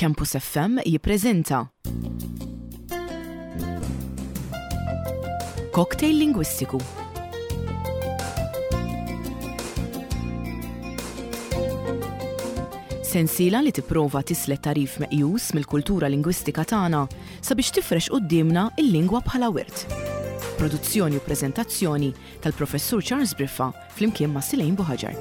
Campus FM jippreżenta Cocktail Lingwistiku. Sensiela li tipprova tislet tarif meqjus mill-kultura lingwistika tagħna sabiex tifrex qudiemna il-lingwa bħala wirt. Produzzjoni u preżentazzjoni tal-Professur Charles Briffa flimkien ma' Silejn Buħaġar.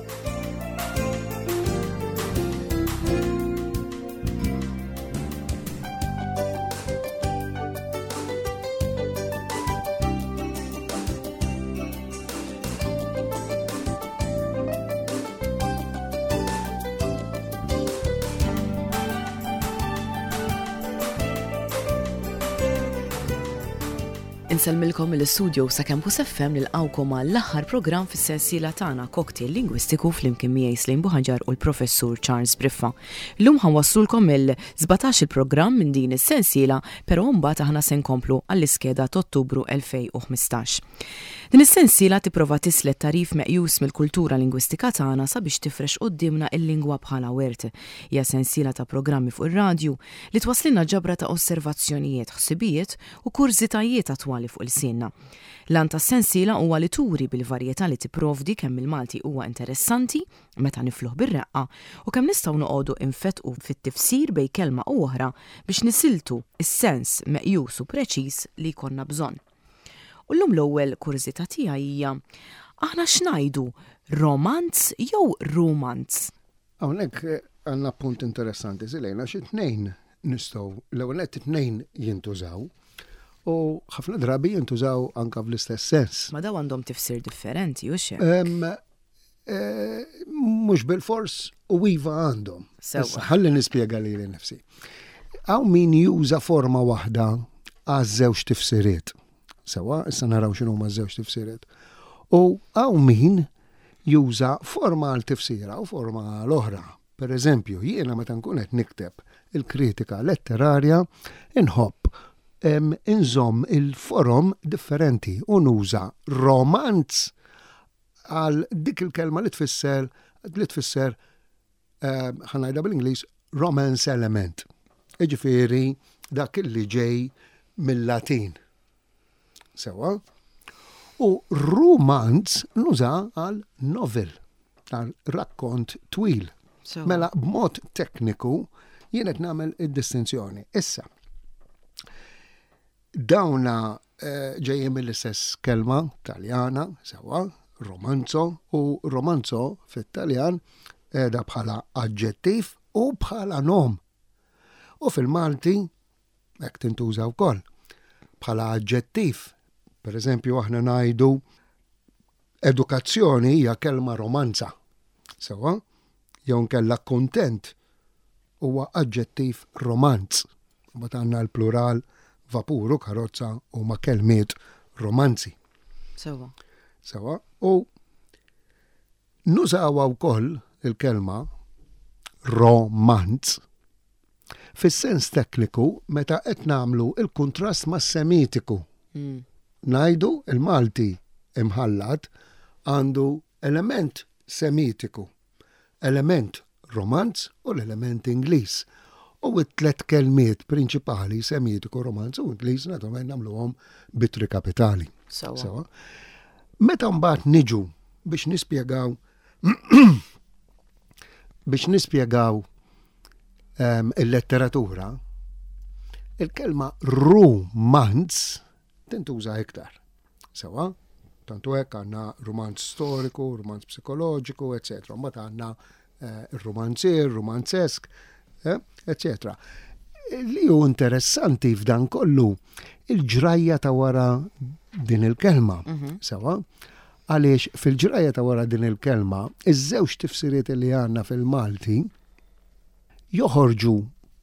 Inselmilkom mill-istudio sa' Campus FM nilqawkom għall-aħħar programm fis-sensiela tagħna Cocktail Lingwistiku flimkien miegħi Silejn Buħaġar u l-Professur Charles Briffa. Llum ħanwassulkom il-17 il-programm minn din is-sensiela, però mbagħad aħna se nkomplu għall-iskeda ta' Ottubru 2015. Din is-sensiela tipprova tislet tarif meqjus mill-kultura lingwistika tagħna sabiex tifrex qudiemna il-lingwa bħala wirt. Hija sensiela ta' programmi fuq ir-radju li twaslilna ġabra ta' osservazzjonijiet, ħsibijiet u kurzitajiet attwali fuq il-sienna. Lan tas-sensiela huwa li turi bil-varjetà li tipprovdi kemm il-Malti huwa interessanti meta nifluh bir-reqqa u kemm nistgħu noqogħdu infettqu fit-tifsir bejn kelma u oħra biex nisiltu is-sens meqjus u preċiż li jkollna bżonn. U llum l-ewwel kurżità tiegħi hija aħna x'ngħidu romanz jew romanz? Hawnhekk għandna punt interessanti Silejn għax it-tnejn nistgħu l-ewwel qed it-tnejn jintużaw u ħafna drabi jintużaw anke fl-istess sens. Ma daw għandhom tifsir differenti u x'hekk? Mhux bil-fors u iva għandhom. Ħalli nispjega lili nnifsi. Hawn min juża forma waħda għaż-żewġ tifsiriet. Sewa, issa naraw x'inhu huma ż-żewġ tifsiriet. U hawn min juża forma għall-tifsira u forma l-oħra. Pereżempju, jiena meta nkun qed nikteb il-kritika letterarja inħobb inżomm il-forom differenti u nuża romanz għal dik il-kelma li tfisser ħanajda bil-Ingliż romance element. Jiġifieri dak li ġej mill-Latin. Sewa. U romanz nuża għal novel, għal rakkont twil. Mela b'mod tekniku jien qed nagħmel id-distinzjoni. Issa, dawna ġejjin mill-istess kelma Taljana, sewa, romanzo, u romanzo fit-Taljan qiegħda bħala aġġettiv u bħala nom. U fil-Malti hekk tintuża wkoll bħala aġġettiv. Per eżempju, aħna ngħidu edukazzjoni hija kelma romanza. Sewa, jew nkella kuntent huwa aġġettiv romanz. Mbagħad għandna l-plural vapuru, karozza huma kelmiet romanzi. Sewa, u nużaw wkoll il-kelma romanz fis-sens tekniku meta qed nagħmlu il-kuntrast mas-semitiku. Ngħidu il-Malti imħallat għandu element semitiku, element romanz u l-element Ingliż. U t-tlet kelmiet prinċipali semitiku, romanz u Ingliż naturalment nagħmluhom bitri kapitali. Sewa. Meta mbagħad niġu biex nispjegaw il-letteratura, il-kelma romanz tintuża iktar. Sewa, tantu hekk għandna romanz storiku, romanz psikoloġiku, eċetera. Mbagħad għandna romanzier, romanzesk, eċetera. Li hu interessanti f'dan kollu il-ġrajja ta' wara din il-kelma. Sewa, għaliex fil-ġrajja ta' wara din il-kelma, iż-żewġ tifsiriet li għandna fil-Malti joħorġu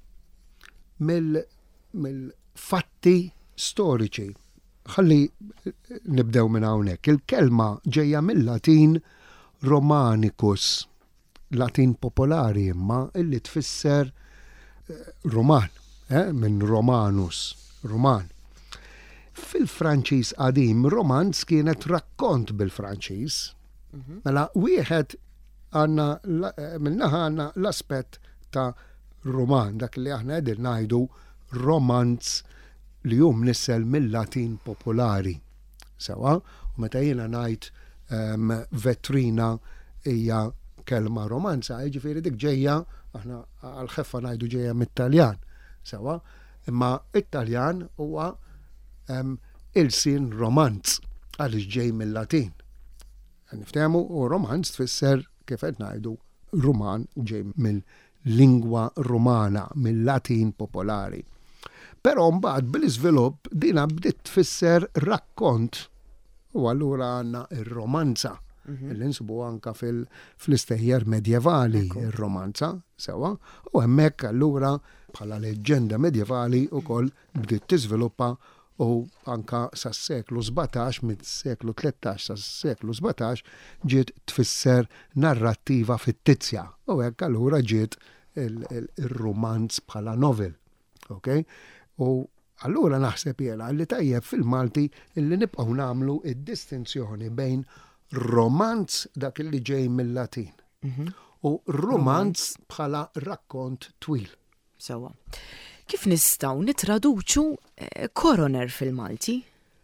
mill-fatti storiċi. Ħalli nibdew minn hawnhekk. Il-kelma ġejja mill-Latin Romanicus, Latin popolari imma illi tfisser Roman, minn Romanus, Roman. Fil-Franċiż qadim romanz kienet rakkont bil-Franċiż. Mela wieħed għandna minnaħa għandna l-aspett ta' roman, dak li aħna qegħdin ngħidu romanz li jum nissel mill-Latin popolari. Sewa, u meta jiena ngħid vetrina hija kelma romanza, jiġifieri dik ġejja aħna għal-ħeffa ngħidu ġejja mit-Taljan. Sewa, imma it-Taljan huwa il-sin romanz għaliex ġej mill-Latin. Niftehmu u romanz tfisser kif qed ngħidu Ruman ġej mill-lingwa rumana, mill-Latin popolari. Però mbagħad bil-iżvilupp dina bdiet tfisser rakkont u allura għandna ir-romanza. Illi nsibu anka fl-istejjer medjevali ir-romanza, sewa, u hemmhekk allura bħala leġġenda medjevali wkoll bdiet tiżviluppa u anka sas-seklu 17, mid-seklu 13 sas-seklu 17 ġiet tfisser narrattiva fittizja. U hekk allura ġiet il-romanz bħala novel. Okay? U allura naħseb jela li tajjeb fil-Malti illi nibqgħu nagħmlu id-distinzjoni bejn romanz dak li ġej mill-Latin u romanz bħala rakkont twil. Sewa. Kif nistgħu nitraduċu coroner fil-Malti?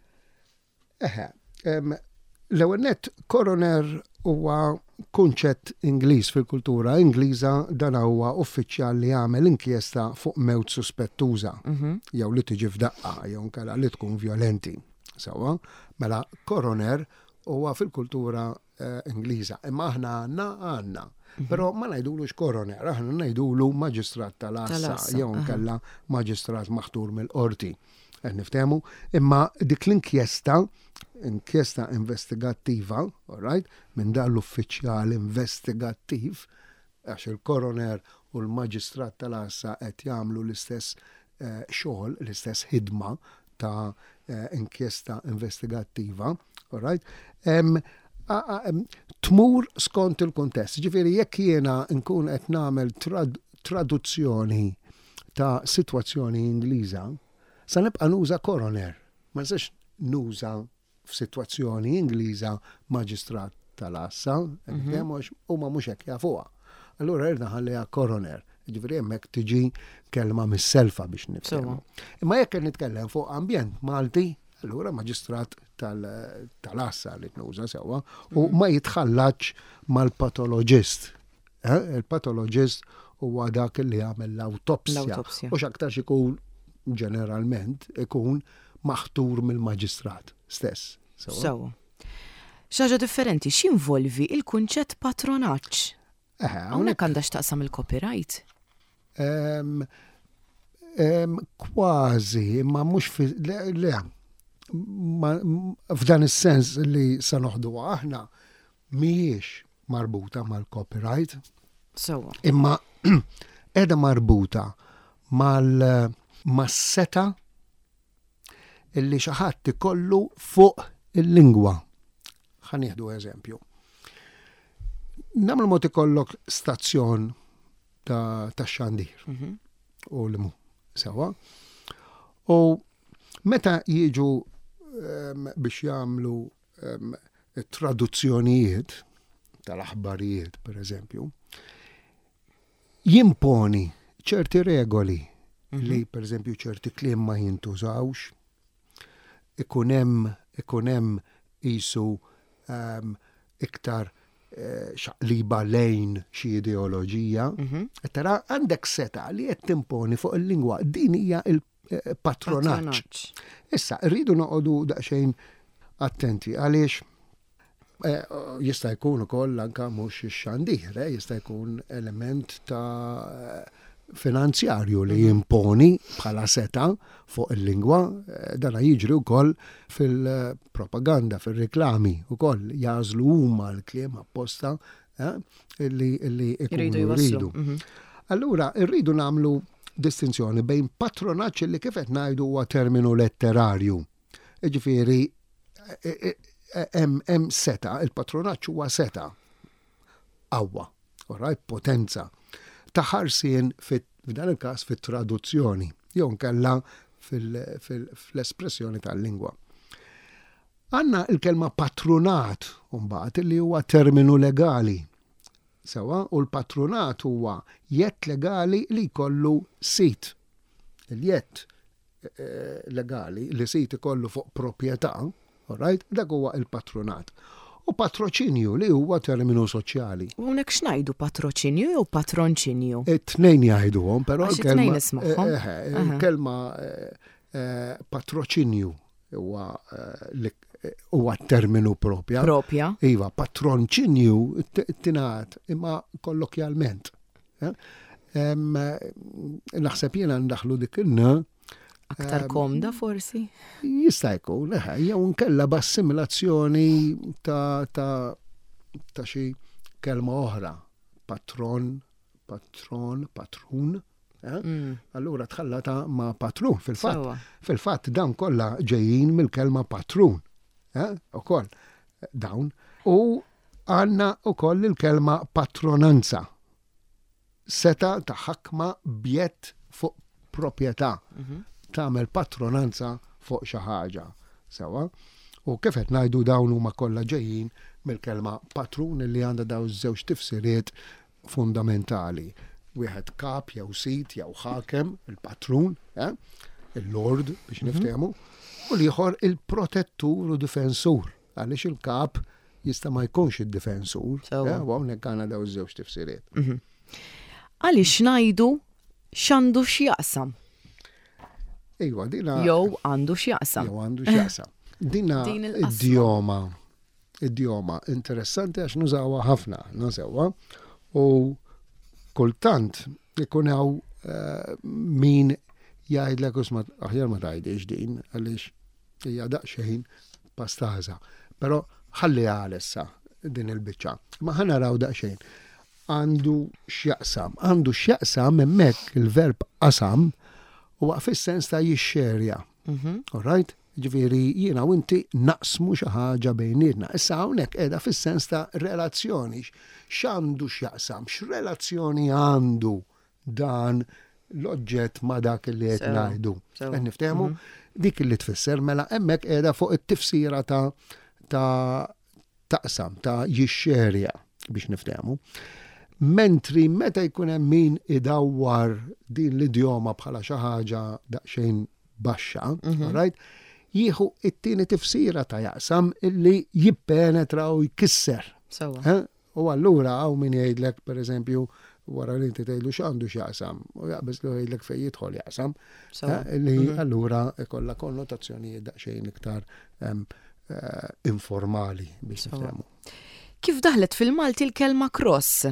L-ewwel nett coroner huwa kunċett Ingliż fil-kultura Ingliża dan huwa uffiċjal li jagħmel inkjesta fuq mewt suspettuża jew li tiġi f'daqqa jew nkella li tkun vjolenti. Sewwa, mela coroner huwa fil-kultura Ingliża. Imma aħna għandna. Però ma ngħidulux coroner, aħna ngħidulu maġistrat tal-Assa jew nkella maġistrat maħtur mill-qorti. Niftehmu, imma dik l-inkjesta investigattiva, all right, minn dan l-uffiċjal investigattiv, għax il-coroner u l-maġistrat tal-Assa qed jagħmlu l-istess xogħol, l-istess ħidma ta' inkjesta investigattiva, all right, tmur skont il-kontest. Ġifieri jekk jiena nkun qed nagħmel traduzzjoni ta' sitwazzjoni Ingliża, sa nibqa' nuża coroner. Ma nistax nuża f'sitwazzjoni Ingliża maġistrat tal-Assa, huma mhux hekk jafuha. Allura irda ħalliha coroner. Ġifieri hemmhekk tiġi kelma mis-selfa biex nifhmu. Imma jekk qed nitkellem fuq ambjent Malti, allura maġistrat tal-Assa li tnuża sewwa u ma jitħallax mal-patologist. Il-patologist huwa dak li jagħmel l-awtopsja. U x'aktarx ikun ġeneralment ikun maħtur mill-maġistrat stess. Sewwa. Xaġa differenti x'involvi il-kunċett patronaġġ. Hawnhekk għandha x'taqsam il-copyright. Kważi, imma mhux le. F'dan is-sens li sa noħduha aħna mhijiex marbuta mal-copyright. Imma qiegħda marbuta mas-seta illi xi ħadd ikollu fuq il-lingwa. Ħa nieħdu eżempju. Nagħmlu mod ikollok stazzjon ta' xandir u l-mu sewa. U meta jiġu biex jagħmlu traduzzjonijiet tal-aħbarijiet, per eżempju, jimponi ċerti regoli li, per eżempju, ċerti kliem ma jintużawx, ikun hemm qisu iktar xaqliba lejn xi ideoloġija. Tara għandek seta li qed timponi fuq il-lingwa, din hija il-patronaġġ. Issa rridu noqogħdu daqsxejn attenti għaliex jista' jkun ukoll anke mhux ix-xandir, jista' jkun element ta' finanzjarju li jimponi bħala seta fuq il-lingwa, dana jiġri wkoll fil-propaganda, fil-reklami wkoll jażlu huma l-kliem apposta li ikunu jridu. Allura rridu nagħmlu distinzjoni bejn patronaġġ li kif qed ngħidu huwa terminu letterarju. Ġifieri hemm seta, il-patronaġġ huwa seta qawwa, potenza ta' ħarsien f'dan il-każ fit-traduzzjoni, jew nkella fl-espressjoni tal-lingwa. Għandna il-kelma patronat mbagħad li huwa terminu legali Sewa, u l-patronat huwa jett legali li jkollu sit. Il-jett legali li sit ikollu fuq proprjetà, alright, dak huwa il-patronat. U patroċinju li huwa terminu soċjali. U hawnhekk x'ngħidu patroċinju jew patronċinju? It-tnejn jgħiduhom, però it-tnejn ismagħhom. Il-kelma patroċinju huwa terminu propja. Propja. Iva, patronċinju tingħad imma kollokjalment. Naħseb jiena ndaħlu dik in-n aktar komda forsi? Jista' jkun, jew nkella b'assimilazzjoni ta' xi kelma oħra. Patrun. Allura tħallata ma' patrun fil-fatt dawn kollha ġejjin mill-kelma patrun. Ukoll dawn. U għandna ukoll il-kelma patronanza. Seta ta' ħakma bjett fuq proprjetà. Tagħmel patronanza fuq xi ħaġa. Sewa. U kif qed ngħidu dawn huma kollha ġejjin mill-kelma patrun li għandha dawn iż-żewġ tifsiriet fundamentali. Wieħed kap jew sit jew ħakem, il-patrun, il-lord biex niftehmu, u l-ieħor il-protettur u difensur. Għaliex il-kap jista' ma jkunx id-difensur. U hawnhekk għandna dawn iż-żewġ tifsiriet. Għaliex ngħidu x'għandu x'jaqsam. Ejwa, dina. Jew għandu x'jaqsam. Dina idioma interessanti għax nużawha ħafna, sewwa. U kultant ikun hawn min jgħidlek usma aħjar ma tgħidix din għaliex hija daqsxejn pastaża. Però ħalli għalissa din il-biċċa. Ma ħanaraw daqsxejn. Għandu x'jaqsam hemmhekk il-verb qasam huwa fis-sens ta' jixxerja. All right? Ġifieri jiena u inti naqsmu xi ħaġa bejnietna. Issa hawnhekk qiegħda fis-sens ta' relazzjoni. X'għandu x'jaqsam, x'relazzjoni għandu dan l-oġġett ma' dak li qed ngħidu. Niftehmu? Dik li tfisser mela hemmhekk qiegħda fuq it-tifsira ta' taqsam, ta' jixxerja biex niftehmu. Mentri meta jkun hemm min idawwar din l-idjoma bħala xi ħaġa daqsxejn baxxa, right? Jieħu it-tieni tifsira ta' jaqsam illi jippenetra u jkisser. U allura hawn min jgħidlek pereżempju wara li inti tgħidlu x'għandu x'jaqsam, u jaqbeż li jgħidlek fejn jidħol jaqsam, illi allura ikollha konnotazzjonijiet daqsxejn iktar informali biex nifhmu. Kif daħlet fil-Malti l-kelma cross?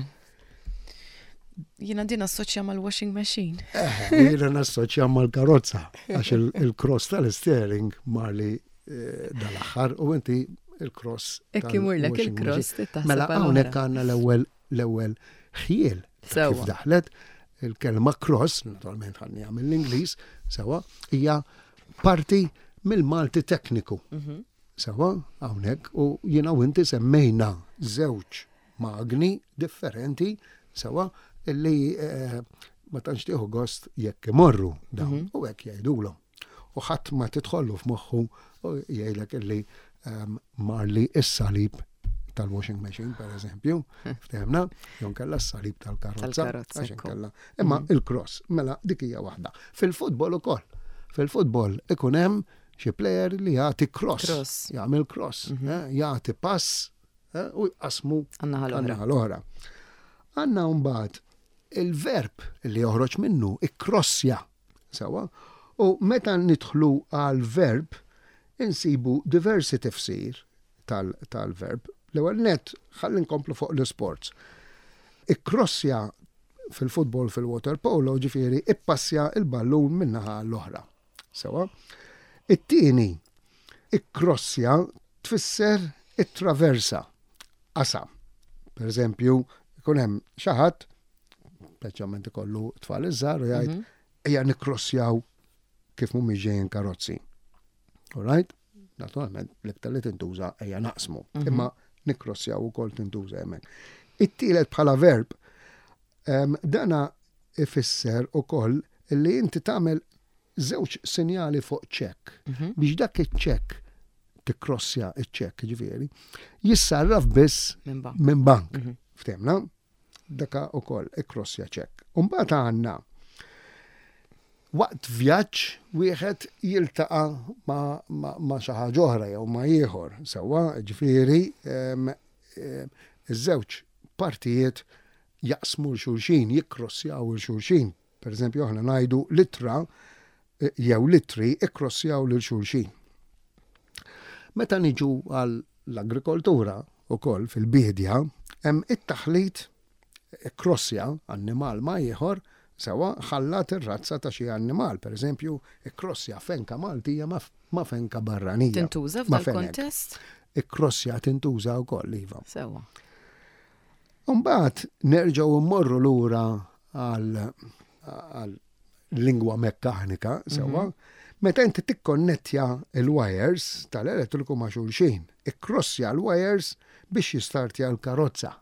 Jiena din assoċja mal-washing machine. Jiena nassoċja mal-karozza, għax il-cross tal-steering marli dal-aħħar u inti il-cross tal-washing machine. Ekkimurlek il-cross tittaħseb. Mela hawnhekk għandna l-ewwel ħiel kif daħlet il-kelma cross, naturalment ħanni għamil l-Ingliż, sewa, hija parti mill-Malti tekniku. Sewa, hawnhekk u jiena u inti semmejna żewġ magni differenti, sewa, illi ma tantx tieħu gost jekk imorru dawn u hekk jgħidulhom. U ħadd ma tidħollu f'moħħu u jgħidlek illi marli is-salib tal-washing machine pereżempju, ftehmna, jew kellha s-salib tal-karozza. Imma il-cross, mela dik hija waħda. Fil-futbol ukoll. Fil-futbol ikun hemm xi plejer li jagħti cross, jagħmel cross, jagħti pass u jqasmu għan-naħa l-oħra. Għandna mbagħad il-verb li joħroġ minnu ikkrossja, sewa, u meta nidħlu għal verb insibu diversi tifsir tal-verb. L-ewwel nett ħalli nkomplu fuq l-sports. Ikkrossja fil-futbol fil-water polo ġifieri ippassja il-ballun min-naħa l-oħra. Sewa. It-tieni ikkrossja tfisser it-traversa, qasam. Per eżempju, ikun hemm xi ħadd speċjalment ikollu tfal iżgħar u jgħid ejja nikkrossjaw kif mhumiex ġejjin karozzi. All right? Naturalment l-iktar li tintuża ejja naqsmu, imma nikkrossjaw ukoll tintuża hemmhekk. It-tielet bħala verb dana ifisser ukoll li inti tagħmel żewġ sinjali fuq check biex dak iċ-check tikkrossja iċ-check ġifieri jissarraf biss minn bank. Ftemna? daka ukoll ikkrossja ċekk. Umbagħad għandna waqt vjaġġ wieħed jiltaqa' ma' xi ħaġa oħra jew ma' ieħor. Sewwa ġifieri iż-żewġ partijiet jaqsmu l-xulxin, jikkrossjaw il-xulxin. Pereżempju aħna ngħidu littra jew litri ikkrossjaw lil xulxin. Meta niġu għall-agrikoltura wkoll fil-bidja hemm it-taħlit ikkrossja annimal ma' ieħor sewa ħallat ir-razza ta' xi annimal. Pereżempju ikkrossja fenka Maltija ma' fenka barranija. Tintuża f'dal-kontest? Ikkrossja tintuża wkoll iva. Sewa. Mbagħad nerġgħu mmorru lura għal lingwa mekkanika, sewa, meta inti tikkonnettja il-wires tal-elettriku ma' xulxin, ikkrossja l-wires biex jistartja l-karozza.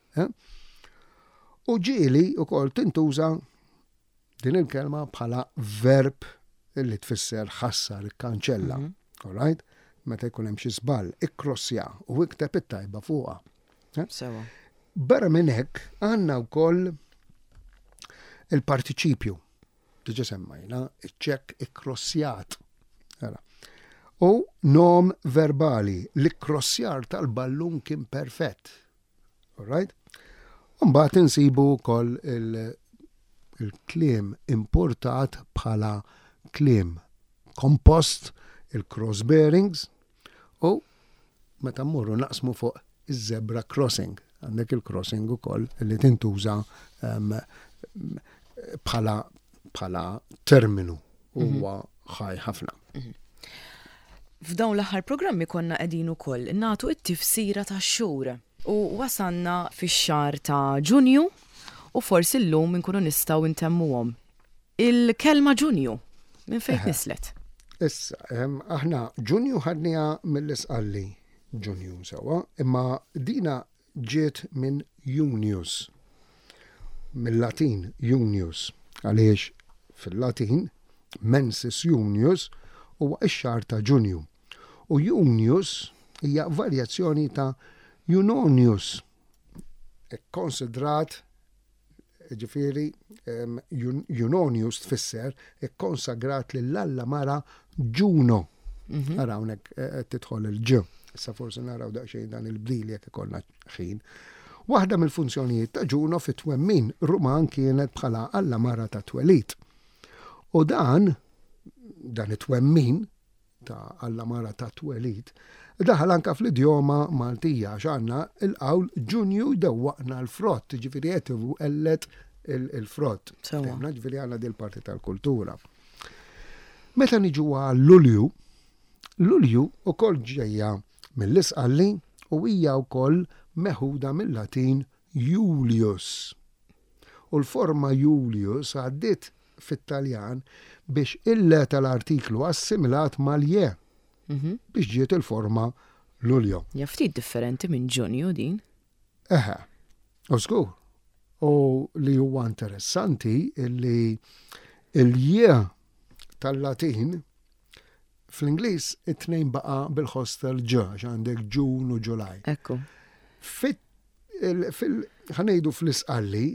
U ġieli wkoll tintuża din il-kelma bħala verb li tfisser ħassar ikkanċella. All right? Meta jkun hemm xi żball, ikkrossja u ikteb it-tajba fuqha. Sewa. Barra minn hekk għandna wkoll il-partiċipju. Diġa semmajna, iċ-ċekk ikkrossjat. U nom verbali, l-ikkrossjar tal-ballun kien perfett. All right? Mbagħad insibu wkoll il-kliem importat bħala kliem compost, il-cross bearings, u meta mmorru naqsmu fuq iż-zebra crossing. Għandek il-crossing ukoll li tintuża bħala terminu huwa ħaj ħafna. F'dawn l-aħħar programmi konna qegħdin ukoll nagħtu t-tifsira tax-xhur u wasanna fix-xahar ta' Ġunju u forsi llum inkunu nistgħu ntemmuhom. Il-kelma Ġunju minn fejn nislet? Issa, aħna Ġunju ħadniha mill-isqalli Ġunju sewa, imma dina ġiet minn Junius, mill-Latin Junius, għaliex fil-Latin mensis Junius huwa x-xahar ta' Ġunju. U Junius hija varjazzjoni ta' Junonius, konsidrat ġifieri Junonius tfisser ikkonsagrat lill-Alla mara Ġuno. Naraw hawnhekk tidħol il-ġ. Issa forsi naraw daqsxejn dan il-bdil jekk ikollna ħin. Waħda mill-funzjonijiet ta' Ġuno fit-twemmin Ruman kienet bħala Alla mara ta' twelid. U dan it-twemmin ta' Alla mara ta' twelid daħal anka fl-idjoma Maltija x'għandna il-qawl Ġunju jdewwaqna l-frott, ġifieri qed ellet il-frott. Ġifieri għandna din parti tal-kultura. Meta niġu għal Lulju ukoll ġejja mill-isqalli u hija wkoll meħuda mill-Latin Julius. U l-forma Julius għaddiet fit-Taljan biex ille tal-artiklu assimilat mal-je biex ġiet il-forma Lulju. Ftit differenti minn Ġunju din? U skur. U li huwa interessanti li il-je tal-Latin fl-Ingliż it-tnejn baqa' bil-ħostel ġ, għandek Ġun u Ġulaj. Ekku. Ħanejdu fl-isqalli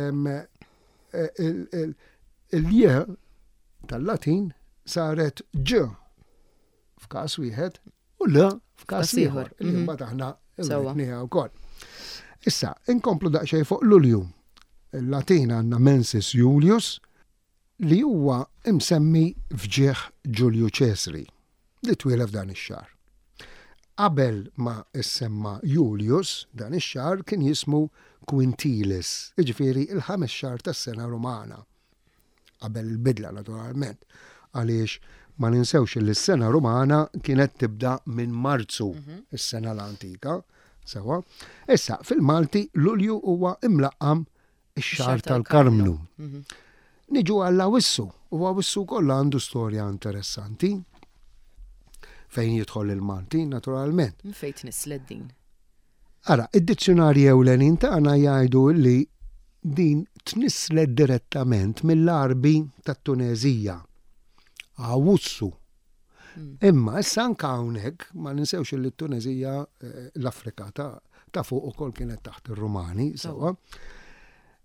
il-je tal-Latin saret ġ f'każ wieħed u l f'każ ieħor. Imbagħad aħna nieħu wkoll. Issa, inkomplu daqsxejn fuq Lulju. Il-Latin għandna mensis Julius li huwa imsemmi fġieħ Ġulju Ċesri li twielef dan ix-xahar. Qabel ma issemma Julius dan ix-xahar kien jismu Quintilis, jiġifieri il-ħames xahar tas-sena Rumana. Qabel il-bidla naturalment, għaliex ma ninsewx li s-sena Rumana kienet tibda minn Marzu, is-sena l-antika, sewa. Issa fil-Malti Lulju huwa imlaqqam ix-xahar tal-Karmnu. Niġu għall-Awwissu, u Awwissu kollha għandu storja interessanti fejn jidħol il-Malti, naturalment. Fejn tnisled din? Ara, id-dizzjonarji ewlenin tagħna jgħidu li din tnisled direttament mill-Arbi tat-Tunezija, Awwissu. Imma issa anke hawnhekk ma ninsewx li t-Tunezija l-Afrika ta' fuq ukoll kienet taħt ir-Rumani, sewa.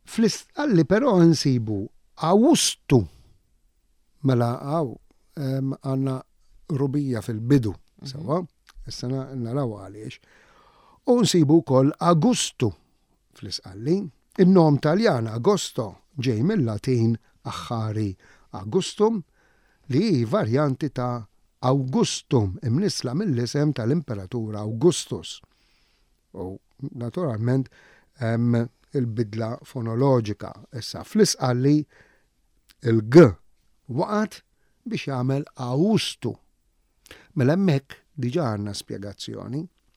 Fl-Istqalli però nsibu Awwissu. Mela għandna rubija fil-bidu, sewa, issa naraw għaliex. U nsibu wkoll Agustu fl-Istqalli. In-nom Taljan Agosto ġej mill-Latin aħħari Augustum li hi varjanti ta' Augustum imnisla mill-isem tal-Imperatur Augustus. U naturalment il-bidla fonoloġika. Issa fl-Istqalli il-G waqat biex jagħmel Awwistu. Mela hemmhekk diġà għandna spjegazzjoni.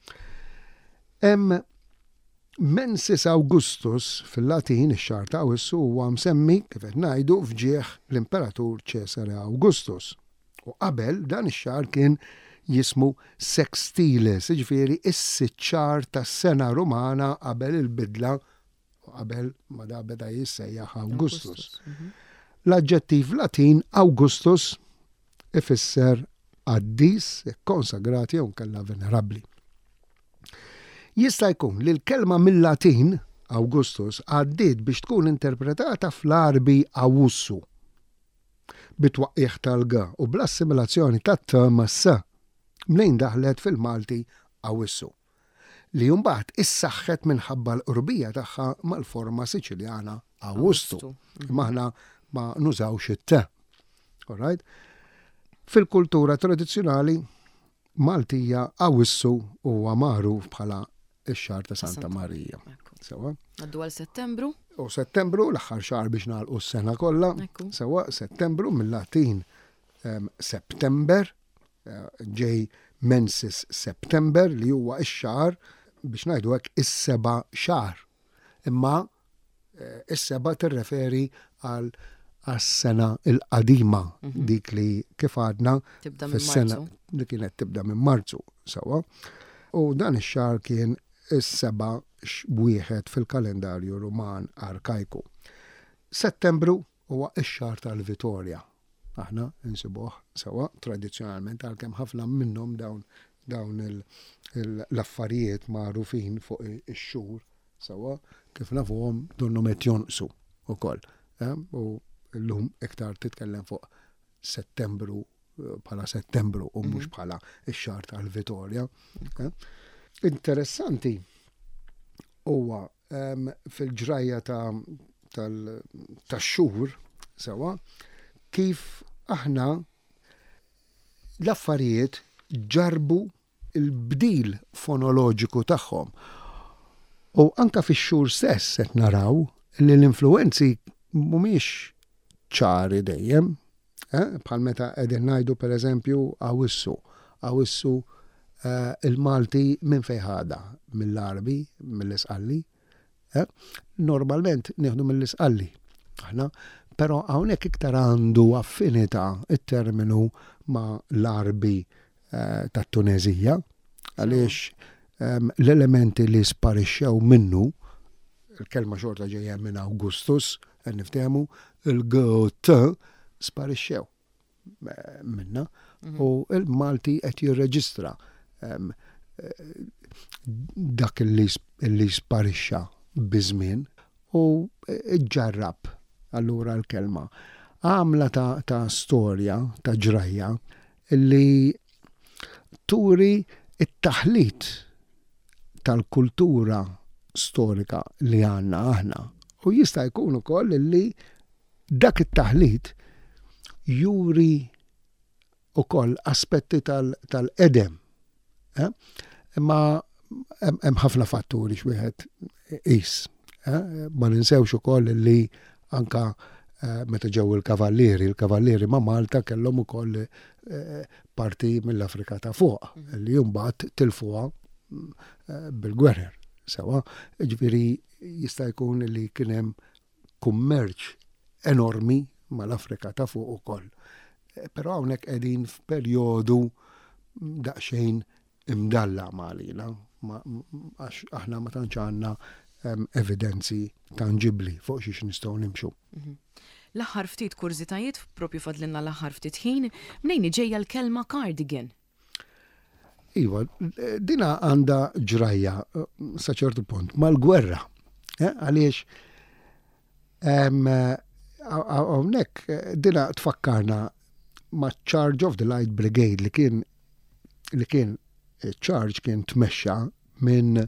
Hemm Mensis Augustus fil-Latin ix-xahar ta' Awwissu huwa msemmi kif qed ngħidu fġieħ l-Imperatur Ċesare Augustus. U qabel dan ix-xahar kien jismu Sextilis, jiġifieri is-sitt-xahar tas-sena Rumana qabel il-bidla u qabel ma da beda jissejjaħ Augustus. L-aġġettiv Latin Augustus ifisser qaddis, konsagrati jew kellha venerabbli. Jista' jkun li l-kelma mill-Latin Augustus għaddiet biex tkun interpretata fl-Arbi Awwissu bit-twaqqih tal-G u bl-assimilazzjoni tat-T ma' S mlejn daħlet fil-Malti Awwissu li mbagħad issaħħet minħabba l-qurbija tagħha mal-forma Siċiljana Awwistu. Maħna ma nużawx it-T. Alright? Fil-kultura tradizzjonali Maltija Awwissu huwa magħruf bħala ix-xahar ta' Santa Marija. Sewa? Għaddu għal Settembru? U Settembru l-aħħar xahar biex nagħlqu s-sena kollha. Sewa Settembru mill-Latin September ġej Mensis September li huwa x-xahar biex ngħidu hekk is-seba' xahar. Imma is-seba' tirreferi għal għas-sena il-qadima dik li kif għadna fis-sena li kienet tibda minn Marzu. Sewa? U dan ix-xahar kien is-seba' wieħed fil-kalendarju Ruman arkajku. Settembru huwa x-xahar tal-Vitorja. Aħna insibuh sewa tradizzjonalment għalkemm ħafna minnhom dawn l-affarijiet magħrufin fuq ix-xhur sewa kif nafuhom donhom qed jonqsu wkoll. U llum iktar titkellem fuq Settembru bħala Settembru u mhux bħala x-xahar tal-Vitorja. Interessanti huwa fil-ġrajja tax-xhur sewa kif aħna l-affarijiet ġarbu il-bdil fonoloġiku tagħhom. U anka fix-xhur stess qed naraw li l-influenzi mhumiex ċari dejjem, bħal meta qegħdin ngħidu pereżempju Awwissu. Awwissu il-Malti minn fejn ħada mill-Arbi, mill-Istqalli. Normalment nieħdu mill-Istqalli. Aħna però hawnhekk iktar għandu affinità it-terminu ma' l-Arbi tat-Tunezija għaliex l-elementi li sparixxew minnu il-kelma xorta ġejja minn Augustus niftehmu il-G u T sparixxew minna u il-Malti qed jirreġistra dak li sparixxa biżmien u ġarrab allura l-kelma. Għamla ta' storja, ta' ġrajja li turi it-taħlit tal-kultura storika li għandna aħna. U jista' jkun ukoll li dak it-taħlit juri ukoll aspetti tal-edem. Imma hemm ħafna fatturi x'wieħed qis. Ma ninsewx ukoll li anka meta ġew il-kavallieri ma' Malta kellhom ukoll parti mill-Afrika ta' fuq li mbagħad tilfuha bil-gwerer. Sewa, ġifieri jista' jkun li kien hemm kummerċ enormi mal-Afrika ta' fuq ukoll. Però hawnhekk qegħdin f'perjodu daqsxejn imdalla malina, għax aħna ma tantx għandna evidenzi tangibbli fuq xiex nistgħu nimxu. L-aħħar ftit kurzitajiet propju fadlinna l-aħħar ftit ħin, mnejn ġejja l-kelma cardigan? Iva, dina għandha ġrajja sa ċertu punt mal-gwerra. Għaliex Hawnhekk dina tfakkarna ma' Charge of the Light Brigade li kien charge kien tmexxa minn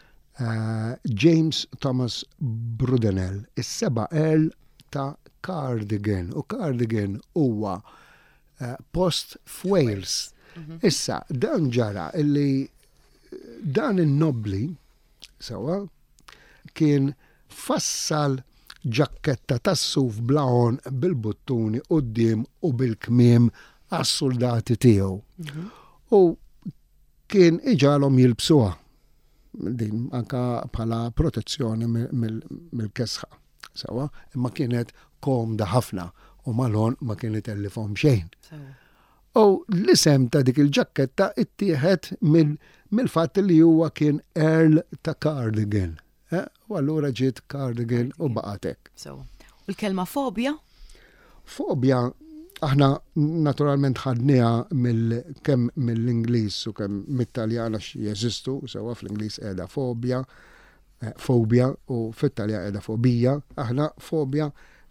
James Thomas Brudenell, is-seba' Earl ta' Cardigan, u Cardigan huwa post f'Wales. Issa, dan ġara illi dan in-nobli sewa kien fassal ġakketta tas-suf blaħon bil-buttuni qudiem u bil-kmiem għas-soldati tiegħu. U kien iġalhom jilbsuha din anka bħala protezzjoni mill-kesħa. Sewa, imma kienet komda ħafna u malon ma kienet ellifhom xejn. U l-isem ta' dik il-ġakketta ittieħed mill-fatt li huwa kien Earl ta' Cardigan. U allura ġiet Cardigan u baqatek. U l-kelma fobja? Fobja, aħna naturalment ħadniha kemm mill-Ingliż u kemm mit-Taljan għax jeżistu, sewa fl-Ingliż qiegħda fobja u fit-Taljan qiegħda fobija. Aħna fobja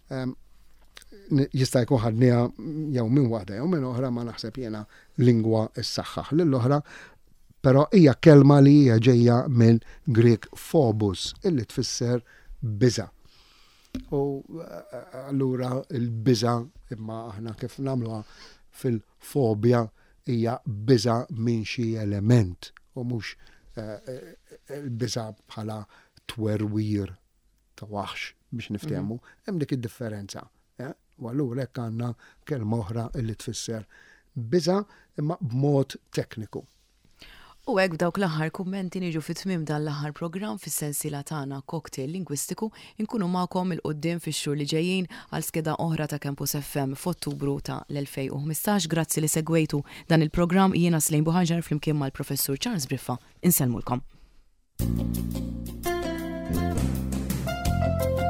jista' jkun ħadniha jew minn waħda jew minn oħra ma naħseb jiena lingwa s-saħħaħ lill-oħra, però hija kelma li hija ġejja minn Grek phobos illi tfisser biża'. U allura il-biża' imma aħna kif nagħmluha fil-fobja hija biża' minn xi element u mhux il-biża' bħala twerwir ta' waħx biex niftehmu, hemm dik id-differenza. U allura hekk għandna kelma oħra li tfisser biża' imma b'mod tekniku. U hekk dawk l-aħħar kummenti niġu fit-tmiem dan l-aħħar programm fis-sensiela tagħna Cocktail Lingwistiku inkunu magħkom il-qudiem fix-xhur li ġejjin għal skeda oħra ta' Campus FM f'Ottubru ta' l-2015. Grazzi li segwejtu dan il-programm jiena Slejn Buħaġar flimkien mal-Professur Charles Briffa. Insellmulkom.